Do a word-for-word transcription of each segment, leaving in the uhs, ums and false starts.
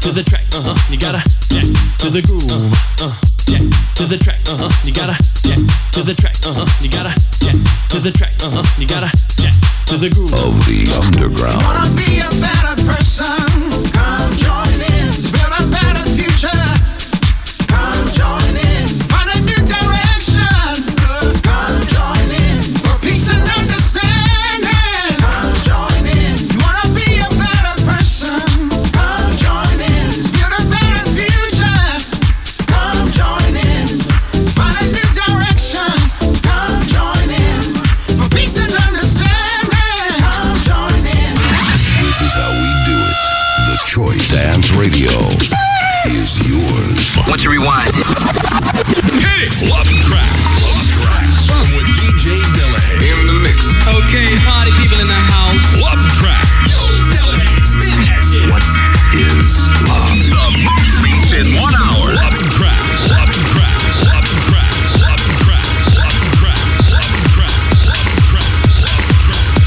to the track, uh-huh, you gotta jack to the groove, uh, jack to the track, uh-huh, you gotta jack to the track, uh-huh, you gotta jack to the track, uh-huh, you gotta jack to the groove of the underground. Wanna be a better person? Come join in to build a better future. Come join in, find a new direction. Come join in for peace and understanding. Come join in. You wanna be a better person? Come join in to build a better future. Come join in, find a new direction. Come join in for peace and understanding. Come join in. This is how we do it. The Choice Dance Radio is yours. Once you rewind it. Hit it! Love tracks. Love tracks. With D J Delahaye. In the mix. Okay, party people in the house. Love tracks. Yo, Delahaye, spin that shit. What is love? The most beats in one hour. Love tracks. Love tracks. Love tracks. Love tracks. Love tracks. Love tracks. Love tracks. Love tracks.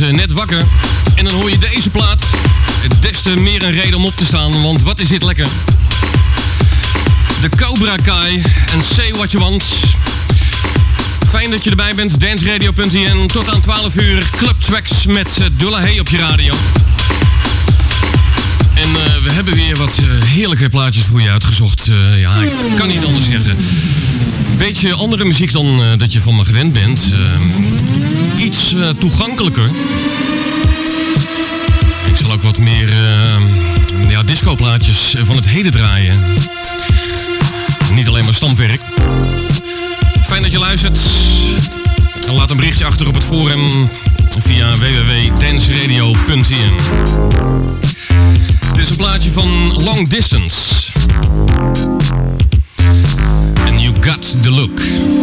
uh, net wakker en dan hoor je deze plaat. Des te meer een reden om op te staan, want wat is dit lekker. De Cobra Kai en Say What You Want. Fijn dat je erbij bent, dance radio punt i n. Tot aan twaalf uur, Club Tracks met uh, Dulla Hey op je radio. En uh, we hebben weer wat uh, heerlijke plaatjes voor je uitgezocht. Uh, ja, ik kan niet anders zeggen. Beetje andere muziek dan uh, dat je van me gewend bent. Uh, iets uh, toegankelijker. Ik zal ook wat meer uh, ja, discoplaatjes van het heden draaien. Niet alleen maar stampwerk. Fijn dat je luistert. Laat een berichtje achter op het forum via w w w punt dance radio punt i n. Dit is een plaatje van Long Distance. And You Got The Look.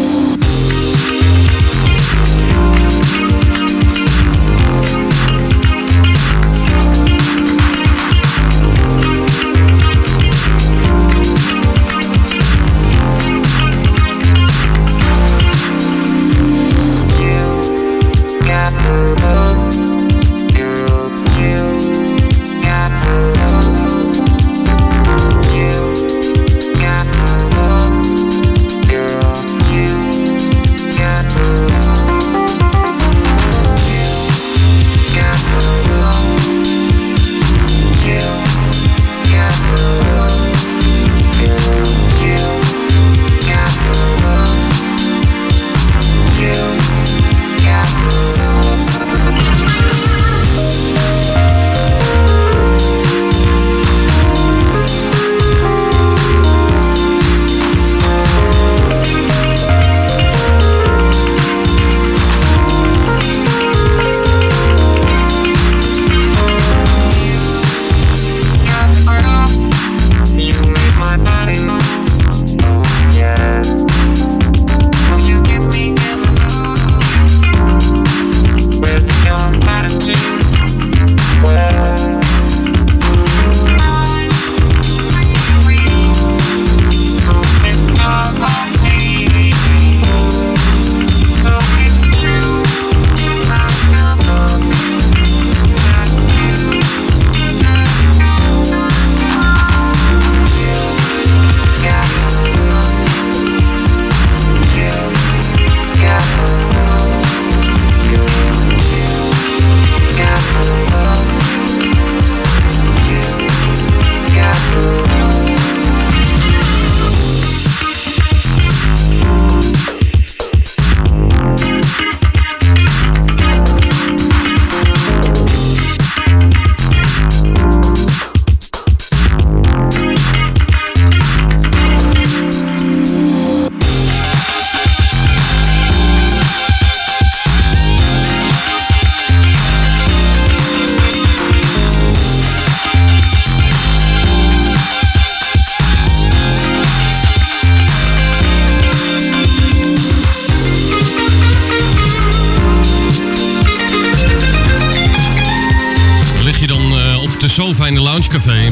Sofa in de loungecafé.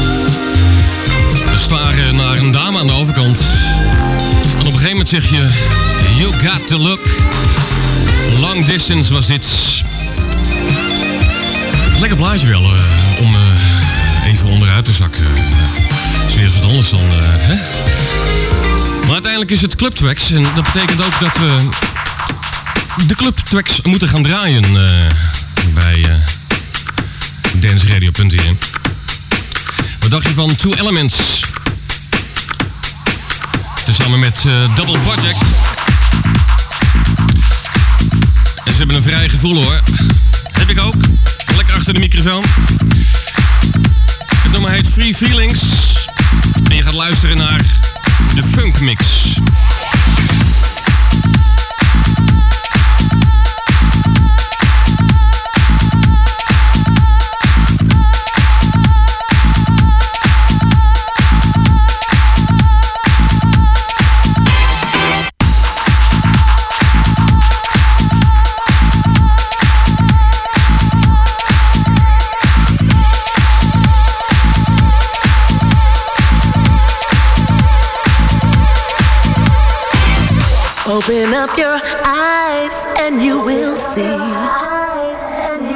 We staren naar een dame aan de overkant. En op een gegeven moment zeg je... You got the look. Long Distance was dit. Lekker plaatje wel. Uh, om uh, even onderuit te zakken. Uh, is weer wat anders dan... Uh, hè? Maar uiteindelijk is het Club Tracks. En dat betekent ook dat we... de Club Tracks moeten gaan draaien. Uh, bij... Uh, dance radio punt i n. Wat dacht je van Two Elements? Tezamen met uh, Double Project. En ze hebben een vrij gevoel hoor. Heb ik ook. Lekker achter de microfoon. Het nummer heet Free Feelings. En je gaat luisteren naar de Funk Mix. Open up your eyes and you will see.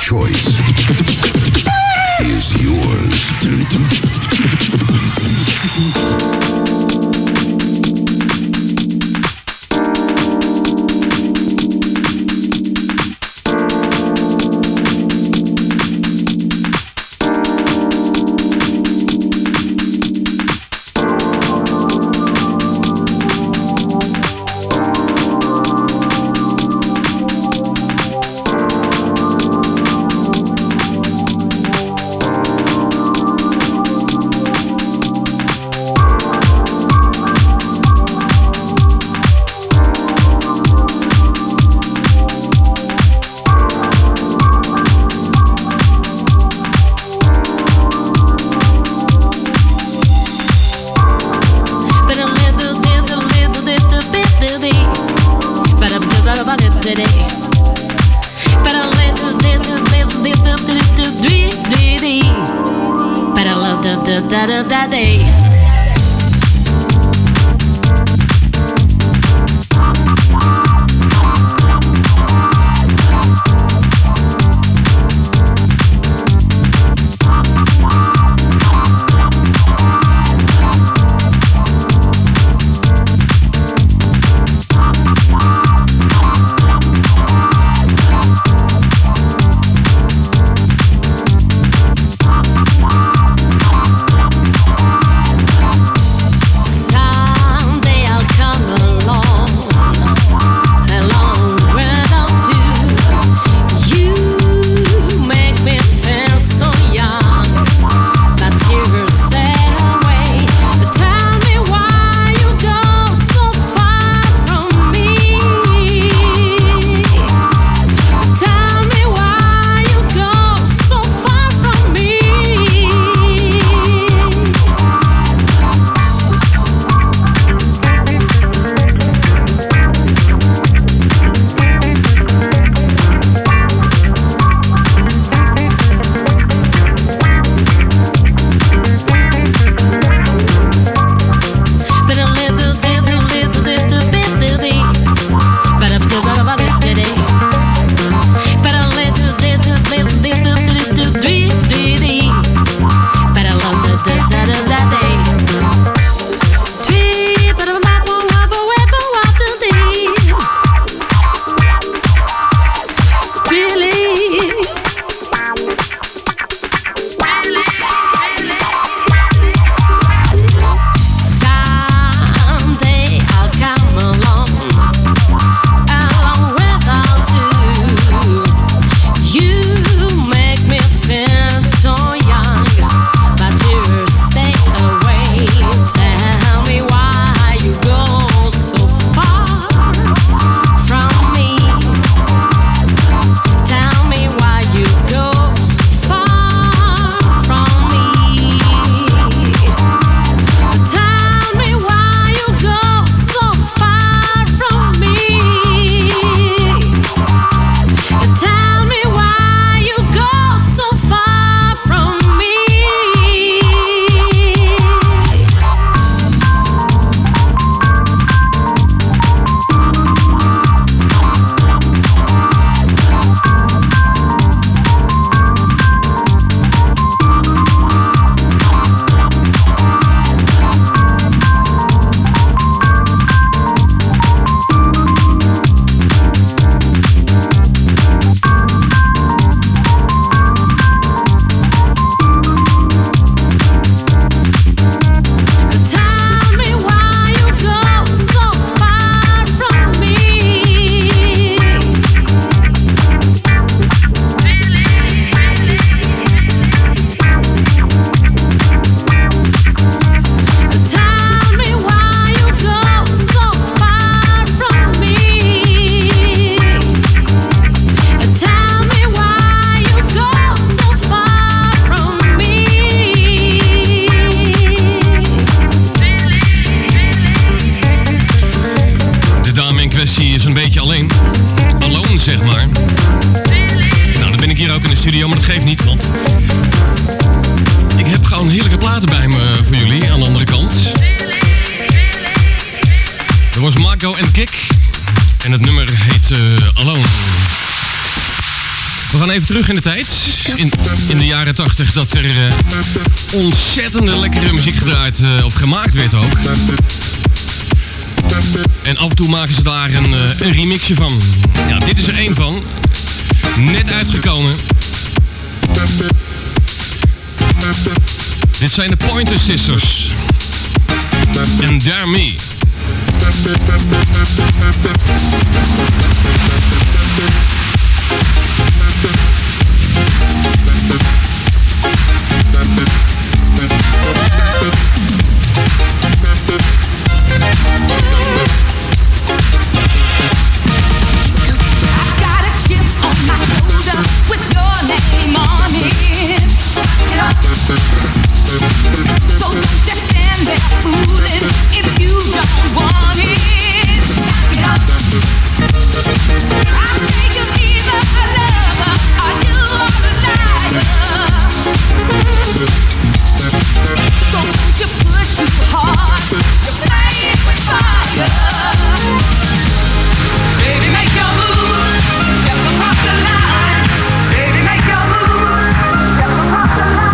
choice is yours. studio, maar dat geeft niet, want ik heb gewoon heerlijke platen bij me voor jullie aan de andere kant. Er was Marco en Kik en het nummer heet uh, Alone. We gaan even terug in de tijd. In, in de jaren tachtig dat er uh, ontzettende lekkere muziek gedraaid uh, of gemaakt werd ook. En af en toe maken ze daar een, uh, een remixje van. Ja, dit is er één van. Net uitgekomen. Dit zijn de Pointer Sisters. En Dare Me. So don't just stand there fooling if you don't want it. Get up. I say you're either a lover or you are a liar. So don't you push too hard. You're playing with fire. Baby, make your move. Step across the line. Baby, make your move. Step across the line.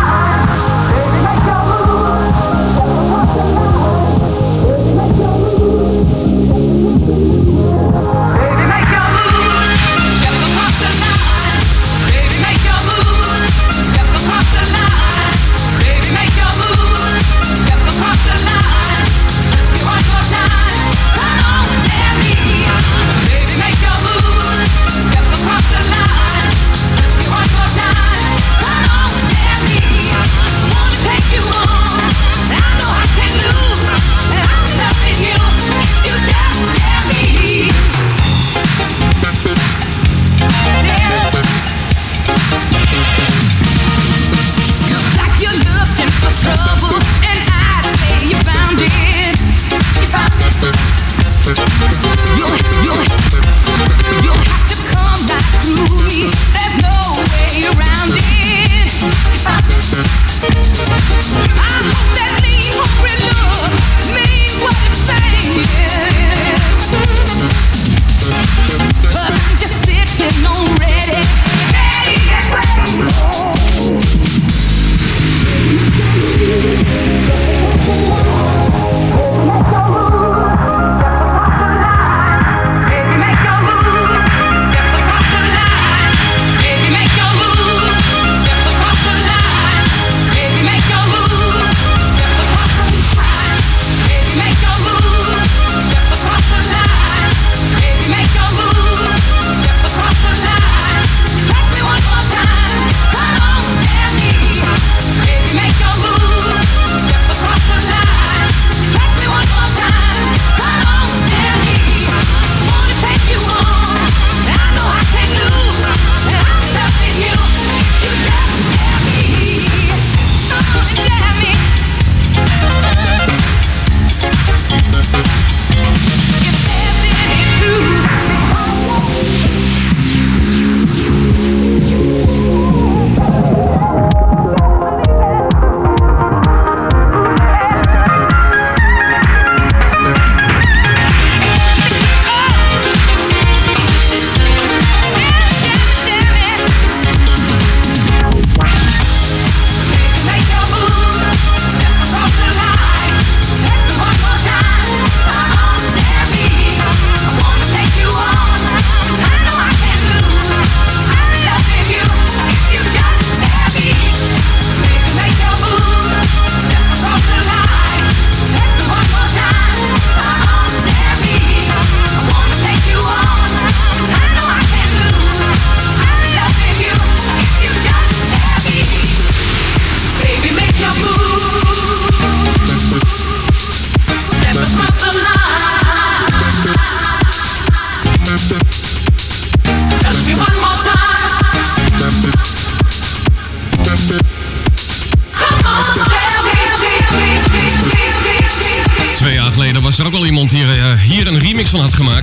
Was er ook al iemand hier, uh, hier een remix van had gemaakt.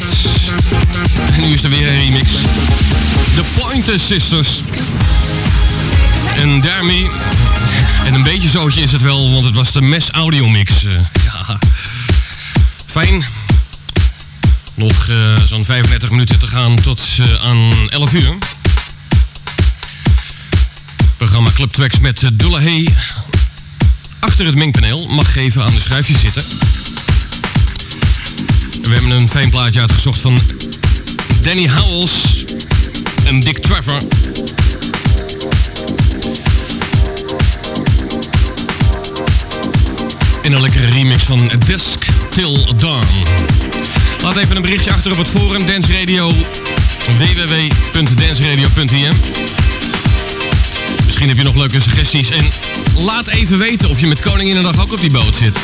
En nu is er weer een remix. The Pointer Sisters. En Dare Me. En een beetje zootje is het wel, want het was de Mes Audio Mix. Uh, ja. Fijn. Nog uh, zo'n vijfendertig minuten te gaan tot uh, aan elf uur. programma Club Tracks met uh, Dulla Hey achter het mengpaneel. Mag even aan de schuifjes zitten. We hebben een fijn plaatje uitgezocht van Danny Howells en Dick Trevor. In een lekkere remix van Dusk Till Dawn. Laat even een berichtje achter op het forum Dance Radio, w w w punt danceradio punt i m. Misschien heb je nog leuke suggesties. En laat even weten of je met Koninginnedag ook op die boot zit.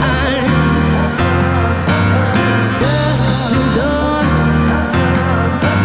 Dusk till dawn.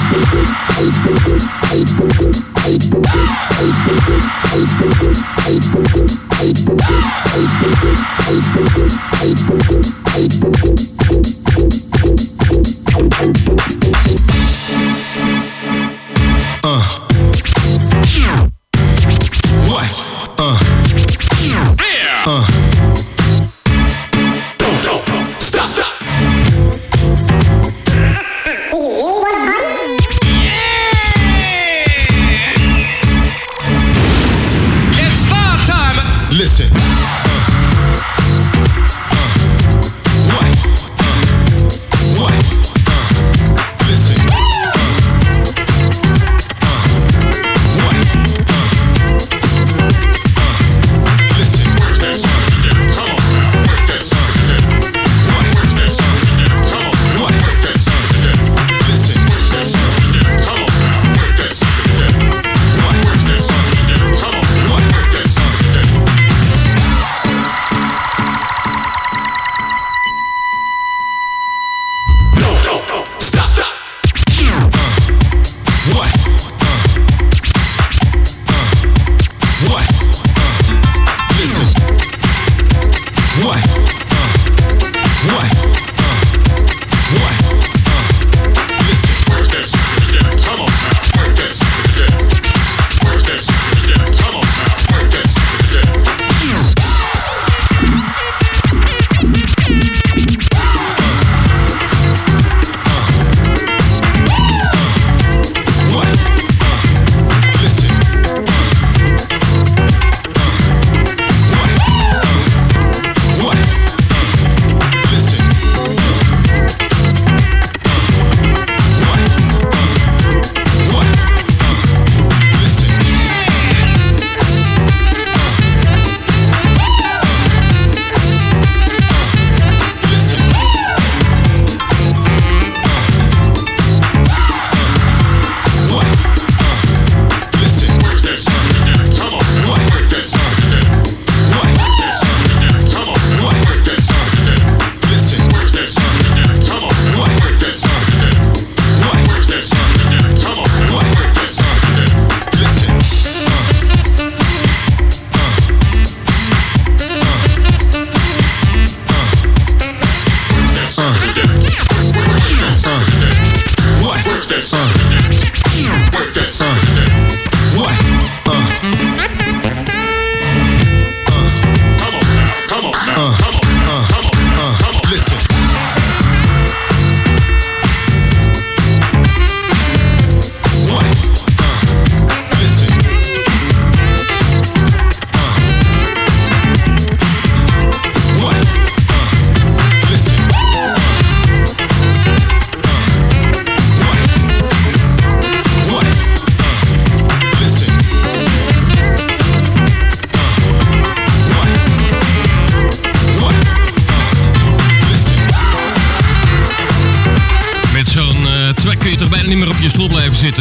Zitten.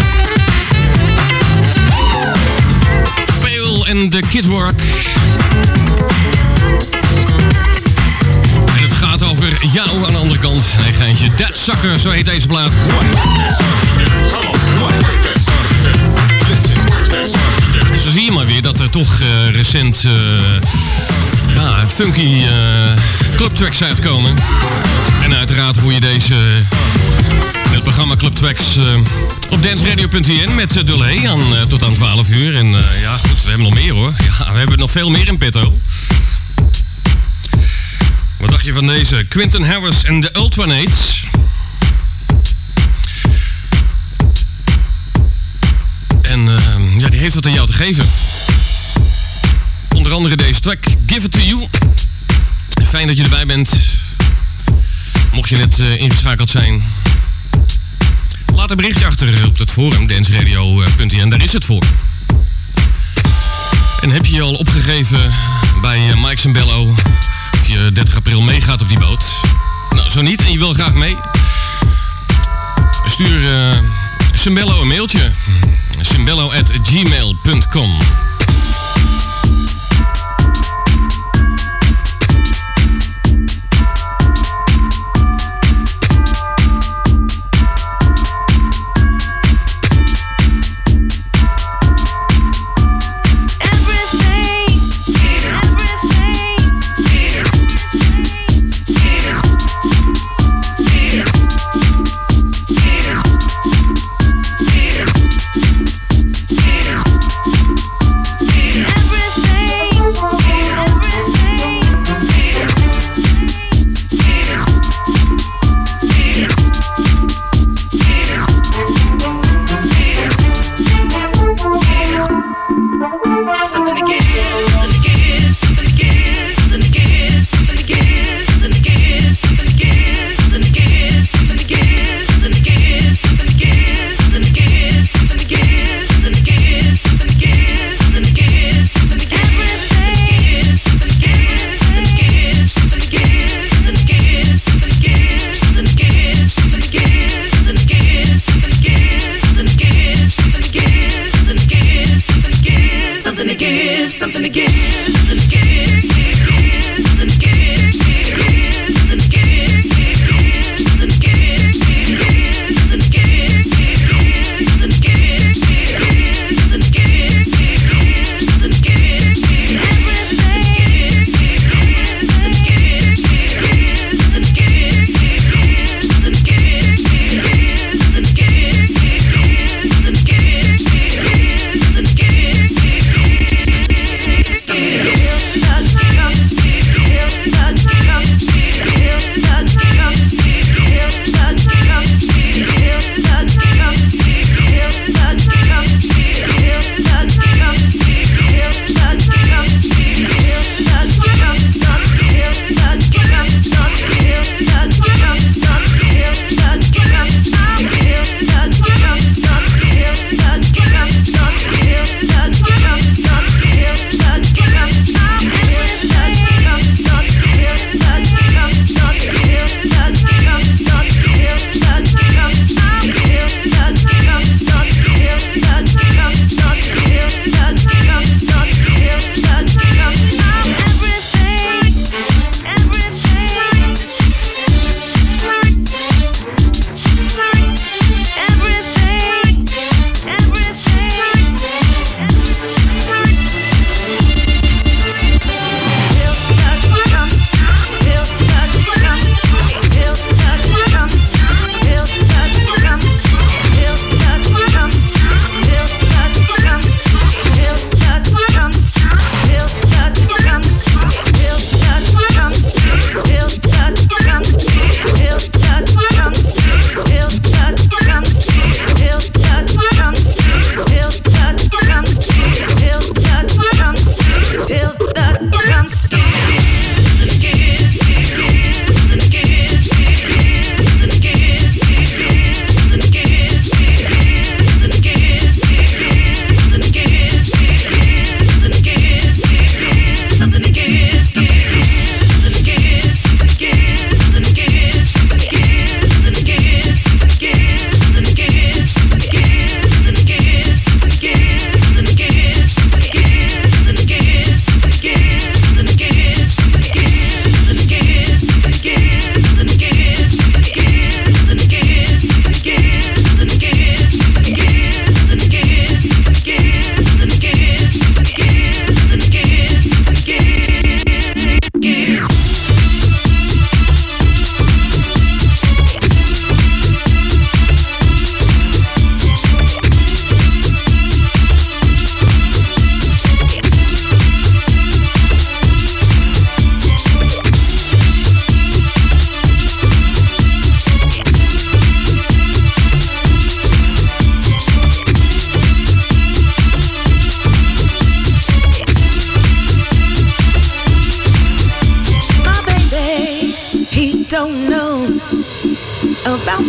Pale en de Kidwork. En het gaat over jou aan de andere kant. Nee, geintje. That Sucker, zo heet deze plaat. Dus dan zie je maar weer dat er toch uh, recent uh, ja, funky uh, clubtracks uitkomen. En uiteraard hoor je deze... Uh, Het programma Club Tracks uh, op danceradio punt n met uh, Delay aan, uh, tot aan twaalf uur. En uh, ja, goed, we hebben nog meer hoor. Ja, we hebben nog veel meer in petto. Wat dacht je van deze? Quinton Harris en de Ultranates. En uh, ja, die heeft wat aan jou te geven. Onder andere deze track, Give It To You. Fijn dat je erbij bent. Mocht je net uh, ingeschakeld zijn... Laat een berichtje achter op het forum, danceradio punt n, daar is het voor. En heb je je al opgegeven bij Mike Sembello of je dertig april meegaat op die boot? Nou, zo niet en je wil graag mee? Stuur uh, Sembello een mailtje. sembello at gmail punt com.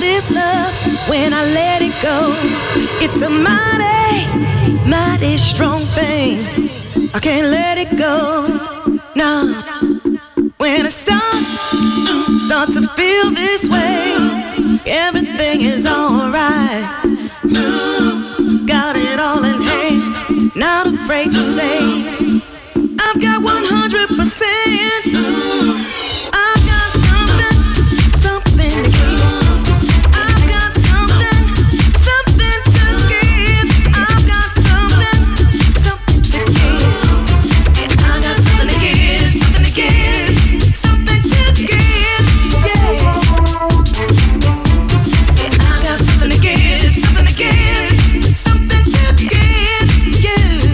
this love when I let it go. It's a mighty, mighty strong thing. I can't let it go. No. When I start, start to feel this way, everything is alright. Got it all in hand, not afraid to say I've got one hundred percent. I've got something, something to give. I've got something, something to give. I've got something, something to give. I got something to give, something to give, something to give. Yeah. I got something to give, something to give, something to give. Yeah.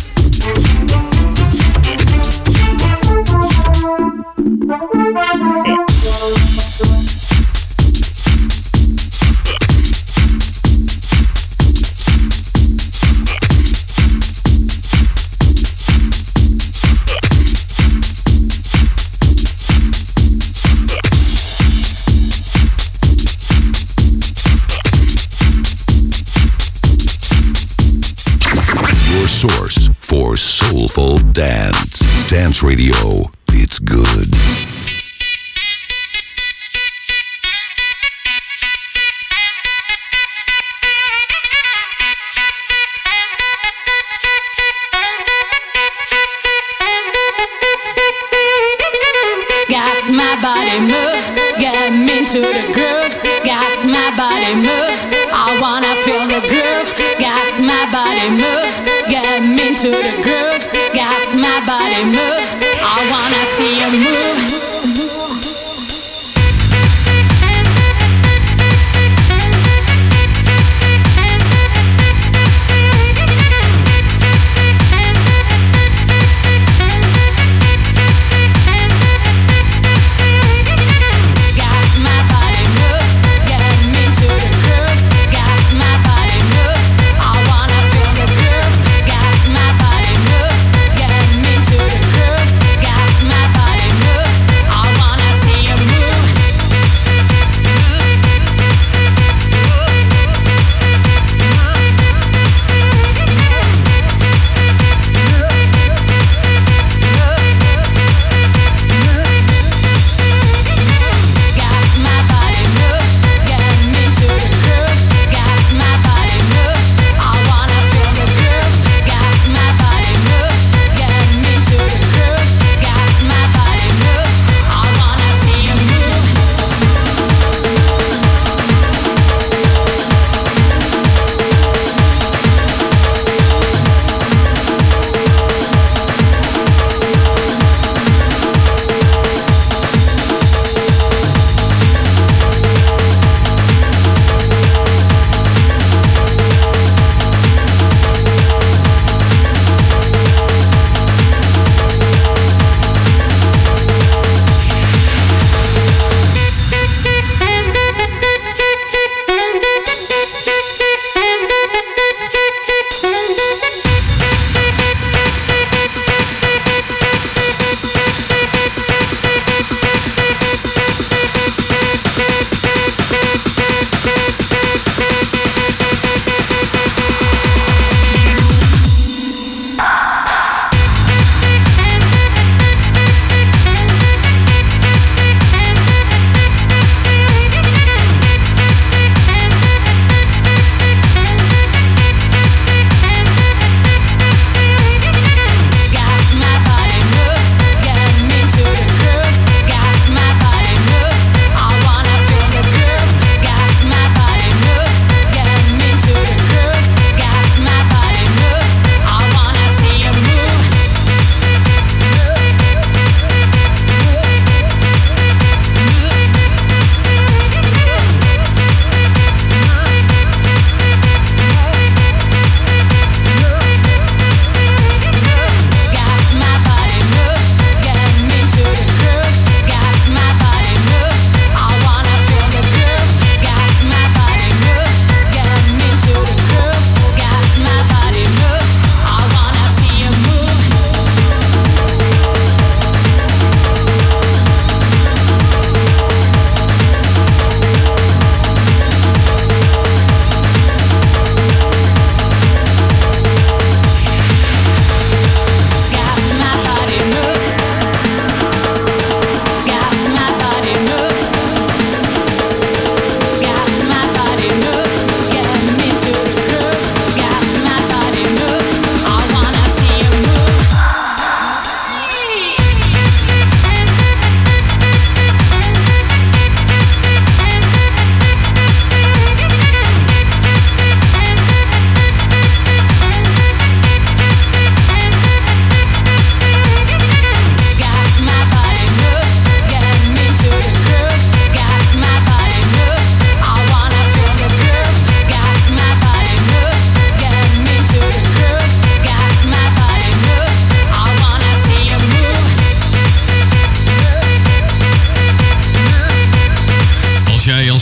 Your source for soulful dance. Dance Radio. It's good. Got my body move, get me to the groove. Got my body move, I wanna feel the groove. Got my body move, get me to the groove. Got my body move, I wanna see you move. Groove.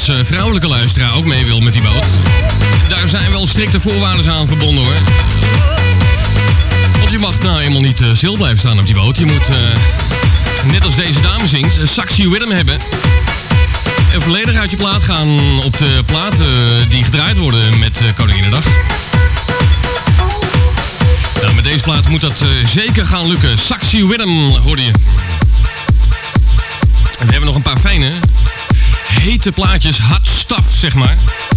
als uh, vrouwelijke luisteraar ook mee wil met die boot. Daar zijn wel strikte voorwaarden aan verbonden hoor. Want je mag nou eenmaal niet uh, stil blijven staan op die boot. Je moet, uh, net als deze dame zingt, een saxy rhythm hebben. En volledig uit je plaat gaan op de platen die gedraaid worden met uh, Koninginnedag. Nou, met deze plaat moet dat uh, zeker gaan lukken. Saxy rhythm, hoorde je. En we hebben nog een paar fijne, hete plaatjes, hot stuff, zeg maar.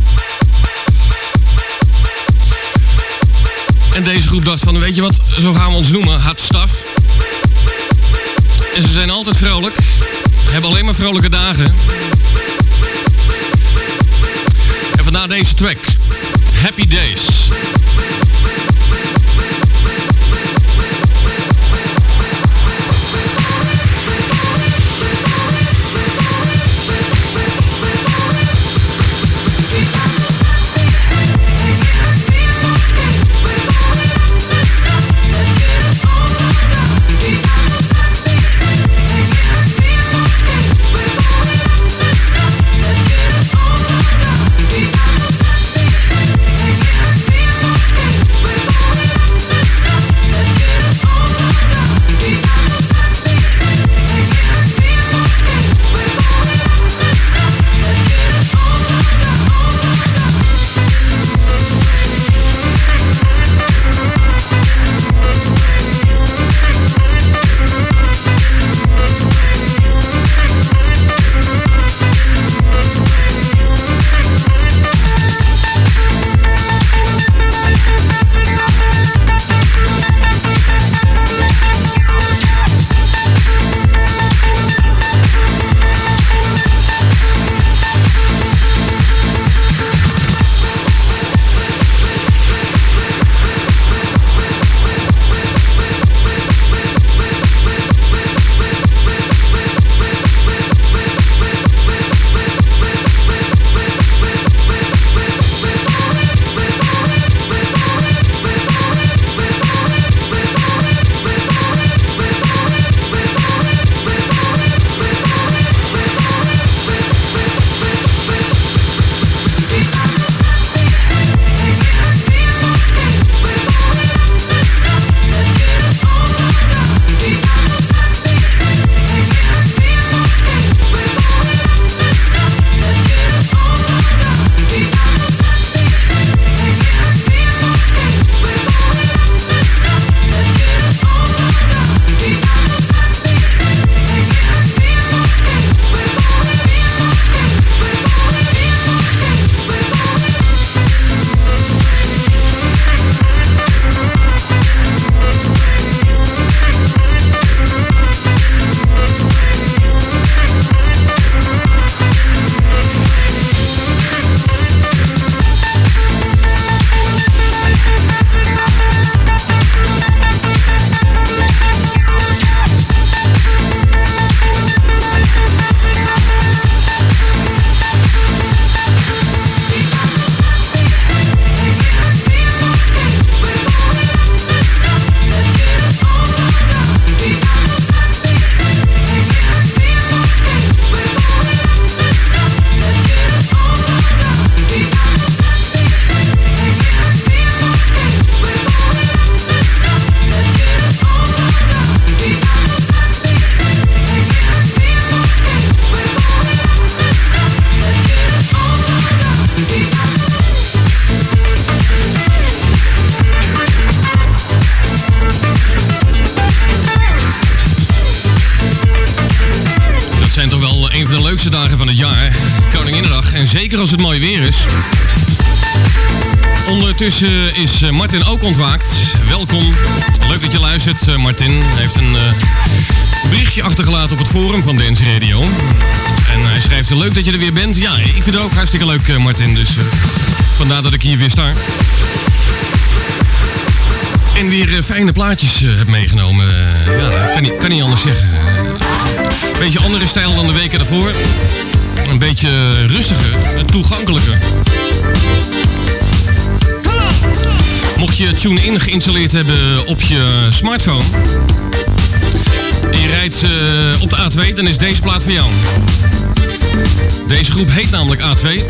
En deze groep dacht van, weet je wat, zo gaan we ons noemen, hot stuff. En ze zijn altijd vrolijk, hebben alleen maar vrolijke dagen. En vandaar deze track, Happy Days. Dagen van het jaar, Koninginnedag, en zeker als het mooi weer is. Ondertussen is Martin ook ontwaakt. Welkom, leuk dat je luistert. Martin heeft een uh, berichtje achtergelaten op het forum van Dance Radio. En hij schrijft, leuk dat je er weer bent. Ja, ik vind het ook hartstikke leuk, Martin, dus uh, vandaar dat ik hier weer sta. En weer uh, fijne plaatjes uh, heb meegenomen. Uh, ja, kan niet, kan niet anders zeggen. Een beetje andere stijl dan de weken daarvoor. Een beetje rustiger, toegankelijker. Mocht je TuneIn geïnstalleerd hebben op je smartphone en je rijdt uh, op de A twee, dan is deze plaat voor jou. Deze groep heet namelijk A twee.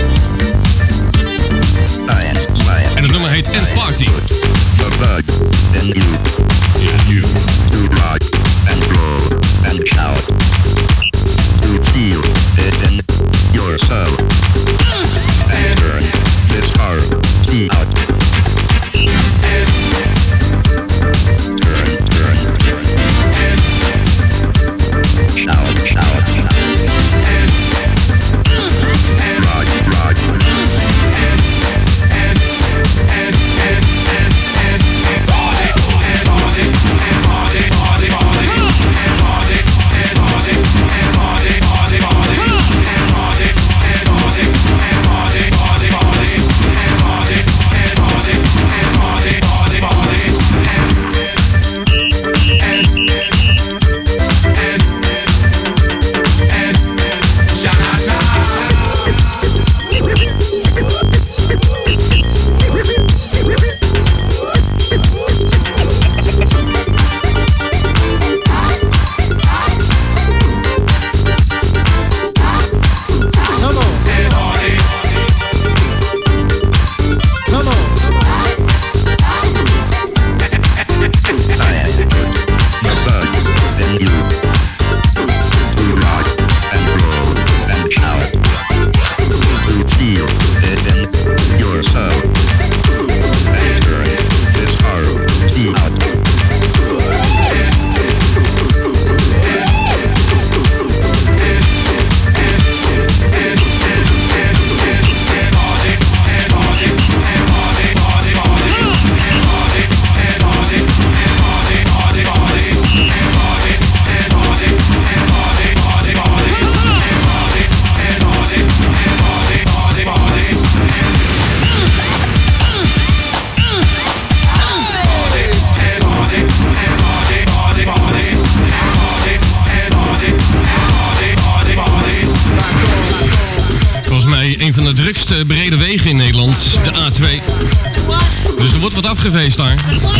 En het nummer heet End Party. The bug in you. In you. To rock and roll and shout. To feel it in your soul. And turn this party out. Turn, turn. Shout, shout. Rock, rock. Een van de drukste brede wegen in Nederland, de A twee. Dus er wordt wat afgefeest daar.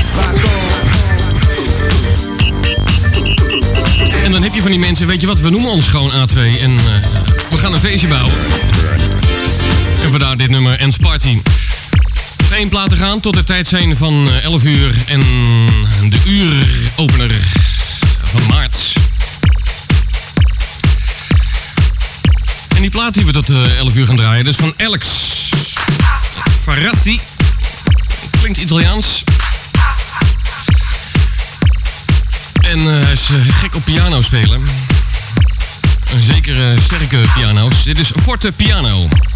En dan heb je van die mensen, weet je wat, we noemen ons gewoon A twee. En uh, we gaan een feestje bouwen. En vandaar dit nummer, End Party. Nog één plaat te gaan tot de tijd zijn van elf uur en de uuropener van maart. En die plaat die we tot uh, elf uur gaan draaien, dus van Alex Farazzi. Klinkt Italiaans. En uh, hij is uh, gek op piano spelen. Zeker uh, sterke piano's. Dit is Forte Piano.